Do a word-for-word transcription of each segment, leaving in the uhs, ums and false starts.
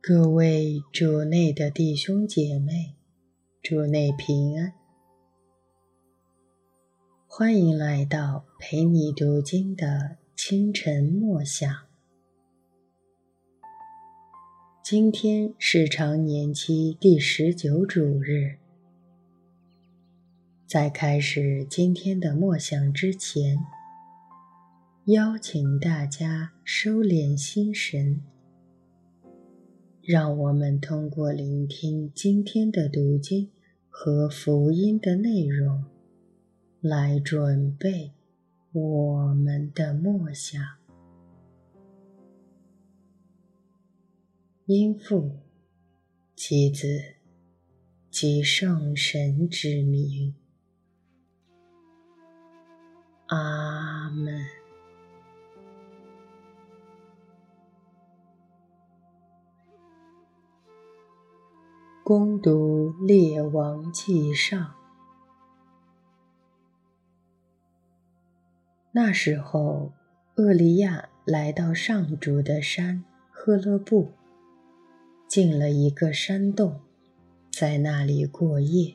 各位主内的弟兄姐妹，主内平安，欢迎来到陪你读经的清晨默想。今天是常年期第十九主日。在开始今天的默想之前，邀请大家收敛心神，让我们通过聆听今天的读经和福音的内容，来准备我们的默想。因父及子及圣神之名，阿们。恭读列王纪上。那时候，厄利亚来到上主的山赫勒布，进了一个山洞，在那里过夜。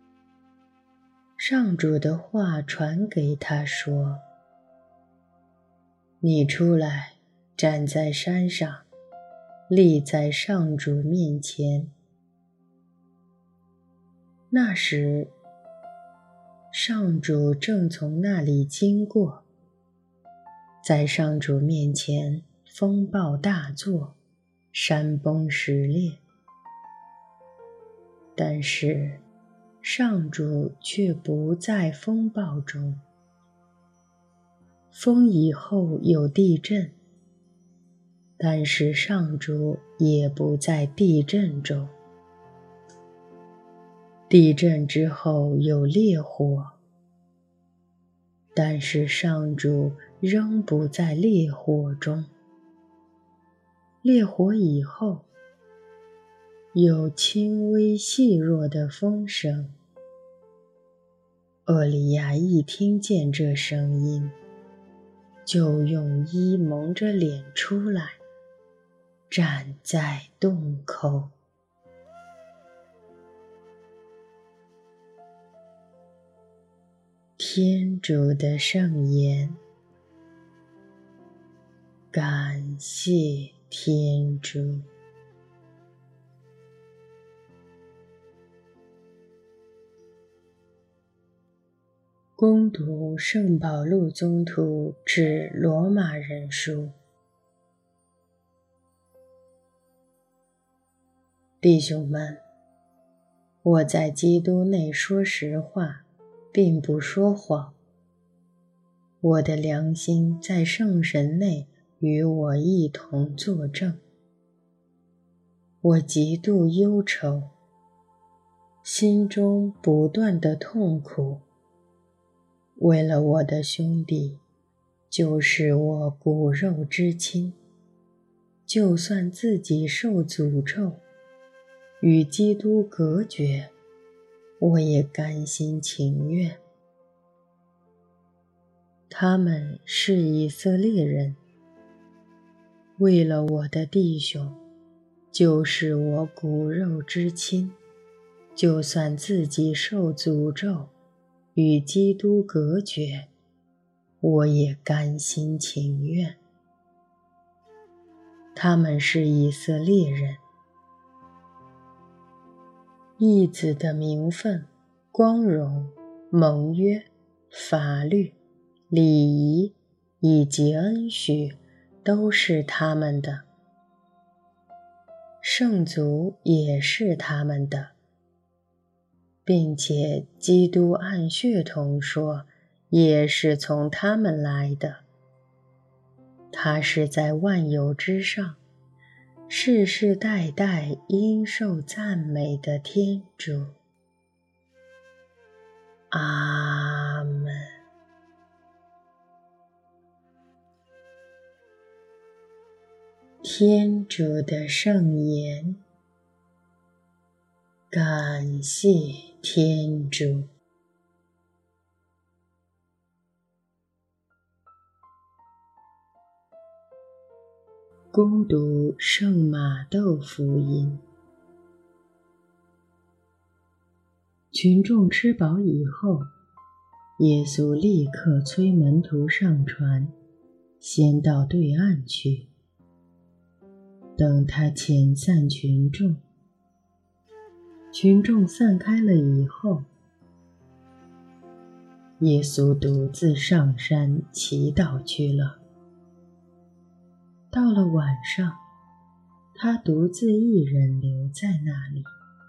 上主的话传给他说：你出来，站在山上，立在上主面前。那时，上主正从那里经过，在上主面前风暴大作，山崩石裂。但是上主却不在风暴中。风以后有地震，但是上主也不在地震中。地震之后有烈火，但是上主仍不在烈火中。烈火以后，有轻微细弱的风声。厄利亚一听见这声音，就用衣蒙着脸出来，站在洞口。天主的圣言，感谢天主。恭读圣保禄宗徒致罗马人书。弟兄们，我在基督内说实话，并不说谎。我的良心在圣神内与我一同作证。我极度忧愁，心中不断的痛苦，为了我的兄弟，就是我骨肉之亲，就算自己受诅咒，与基督隔绝，我也甘心情愿。他们是以色列人，为了我的弟兄，就是我骨肉之亲，就算自己受诅咒，与基督隔绝，我也甘心情愿。他们是以色列人，义子的名分、光荣、盟约、法律、礼仪以及恩许都是他们的，圣族也是他们的，并且基督按血统说也是从他们来的。他是在万有之上，世世代代应受赞美的天主。阿们。天主的圣言，感谢天主。 恭读圣马窦福音。群众吃饱以后，耶稣立刻催门徒上船，先到对岸去。等他遣散群众，群众散开了以后，耶稣独自上山祈祷去了。到了晚上，他独自一人留在那里。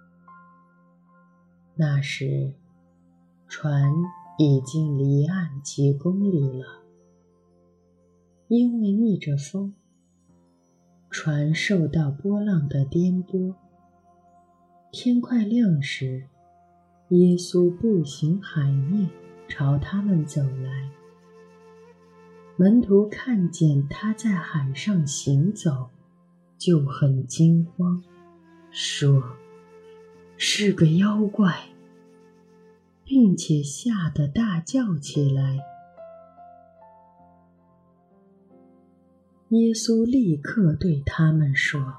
那时，船已经离岸几公里了，因为逆着风，船受到波浪的颠簸。天快亮时，耶稣步行海面，朝他们走来。门徒看见他在海上行走，就很惊慌，说：“是个妖怪！”并且吓得大叫起来。耶稣立刻对他们说：“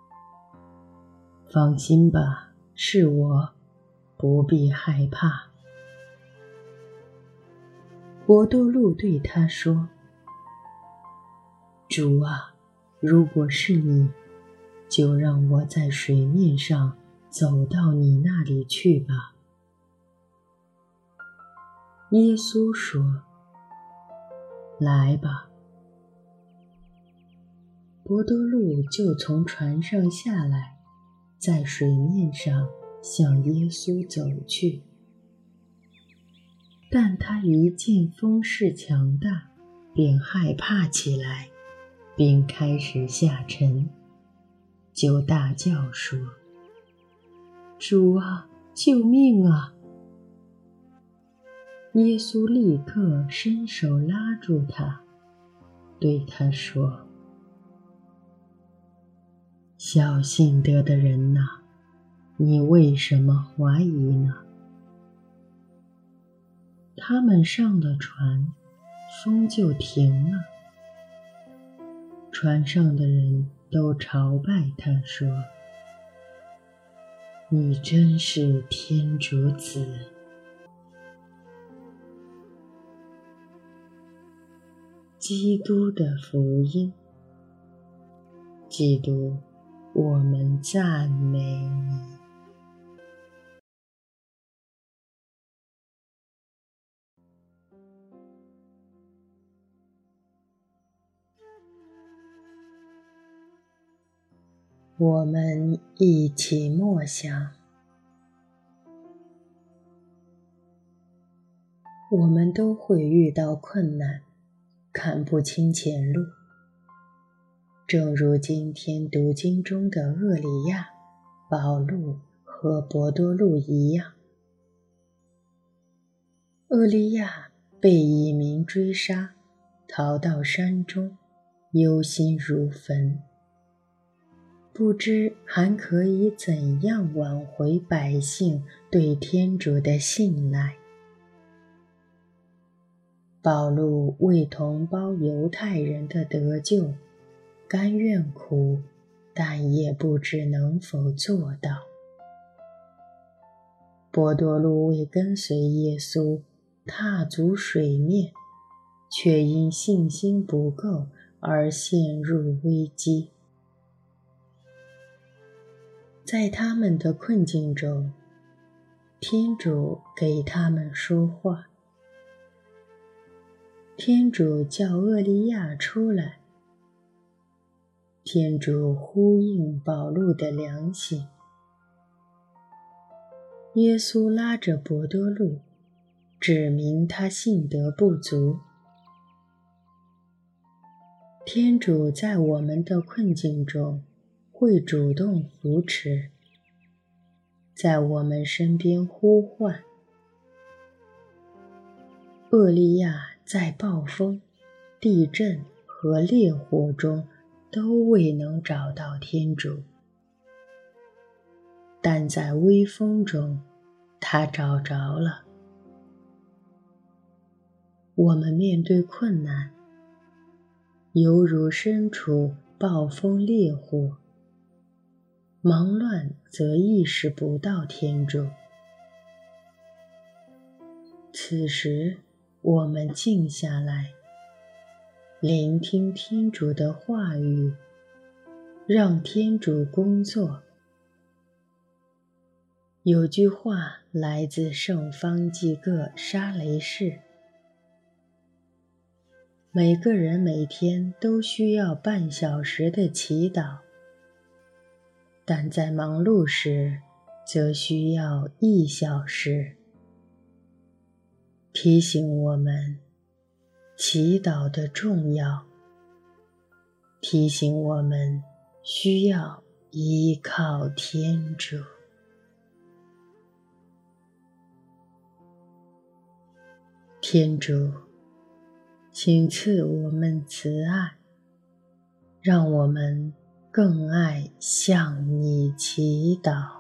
放心吧，是我，不必害怕。”伯多禄对他说：“主啊，如果是你，就让我在水面上走到你那里去吧。”耶稣说：“来吧。”伯多禄就从船上下来，在水面上向耶稣走去。但他一见风势强大，便害怕起来，并开始下沉，就大叫说：“主啊，救命啊！”耶稣立刻伸手拉住他，对他说：“小信德的人哪，你为什么怀疑呢？”他们上了船，风就停了。船上的人都朝拜他，说：“你真是天主子。”基督的福音。基督，我们赞美你。我们一起默想。我们都会遇到困难，看不清前路。正如今天读经中的厄里亚、保禄和伯多禄一样。厄里亚被蚁民追杀，逃到山中，忧心如焚，不知还可以怎样挽回百姓对天主的信赖。保禄为同胞犹太人的得救，甘愿苦，但也不知能否做到。伯多禄为跟随耶稣踏足水面，却因信心不够而陷入危机。在他们的困境中，天主给他们说话。天主叫厄里亚出来，天主呼应保禄的良心。耶稣拉着伯多禄，指明他信德不足。天主在我们的困境中会主动扶持，在我们身边呼唤。厄利亚在暴风、地震和烈火中都未能找到天主，但在微风中，他找着了。我们面对困难，犹如身处暴风烈火，忙乱则意识不到天主。此时，我们静下来，聆听天主的话语，让天主工作。有句话来自圣方济各沙雷氏：每个人每天都需要半小时的祈祷，但在忙碌时，则需要一小时。提醒我们祈祷的重要，提醒我们需要依靠天主。天主，请赐我们慈爱，让我们更爱向你祈祷。